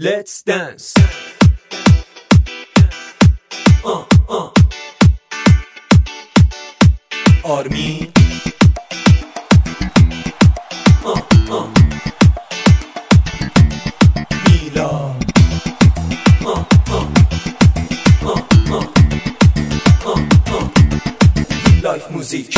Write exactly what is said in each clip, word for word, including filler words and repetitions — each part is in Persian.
Let's dance. uh, uh. آرمین uh, uh. میلا uh, uh. uh, uh. uh, uh. لایف موزیک.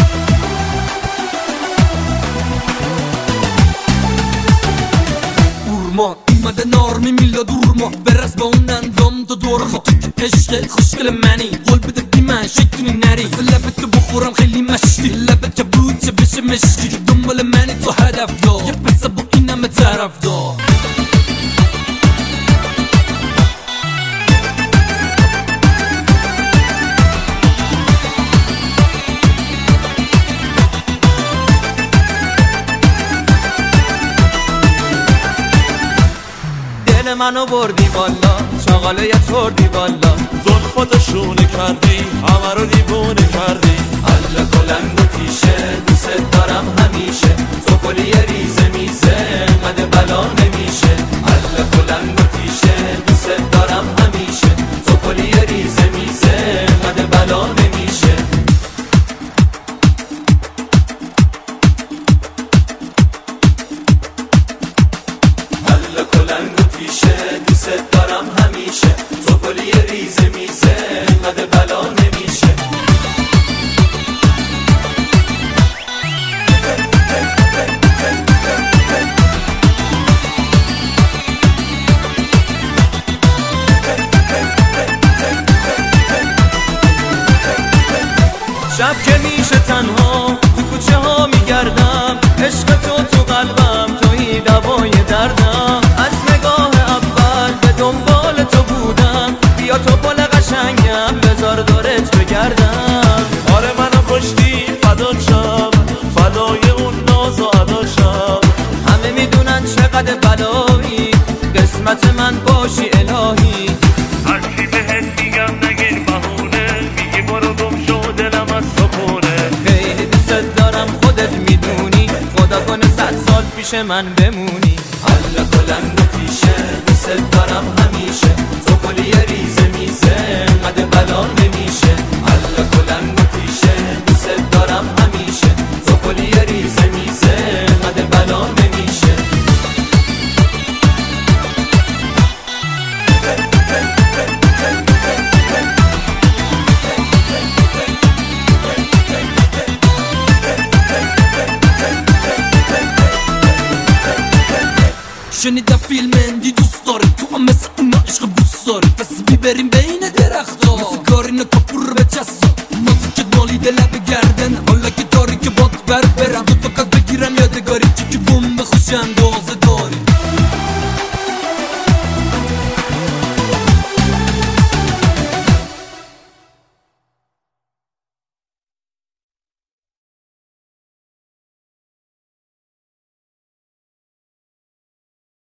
Urman اومده نارمی میلا دورما برس با اون اندام تا دور خود عشق خوشگل منی قول بده بی من شکتونی نری لبت تو بخورم خیلی مشتی لبت که بود چه بشه مشتی دنبال منی تو هدف دار یه پسه با این همه طرف دار منو بردی بالا چاقاله یه توردی بالا زلفاتو شونه کردی همه رو دیوونه کردی الله کلنگ و تیشه دوست دارم همیشه تو کلی یه ریزه میزه مده بلا نمیشه الله کلنگ و تیشه دوست دارم همیشه تو کلی یه ریزه میزه مده بلا نمیشه الله کلنگ و تیشه دوست دارم همیشه تو کلی یه ریزه میزه مده بلا نمیشه شب که میشه تنها تو کوچه ها میگردم عشق تو تو قلبم توی دوای دردم از نگاه اول به دنبال تو بودم بیا تو بال قشنگم بذار دورت بگردم آره منو کشتی فدا شم فدای اون ناز و اداشم همه میدونن چقدر بلایی قسمت من باشی الهی هرچی بهت میگم نگیر بهونه میگی برو گم شو دلم از سکونه خیلی دوست دارم خودت میدونی خدا کنه صد سال پیش من بمونی الله کلنگ و تیشه دوست دارم همیشه تو کلی یه ریزه میزه مده بلا نمیشه الله کلنگ و تیشه دوست دارم همیشه تو کلی یه ریزه میزه مده بلا نمیشه شنیدم فیلم اندی دوست داره تو هم مثل اونا عشق بوست داره پس بیبریم بین درختا مثل کارین کپور به چستا ما تو که مالی دل لب گردن حالا که داری که باد بر برم تو فقط بگیرم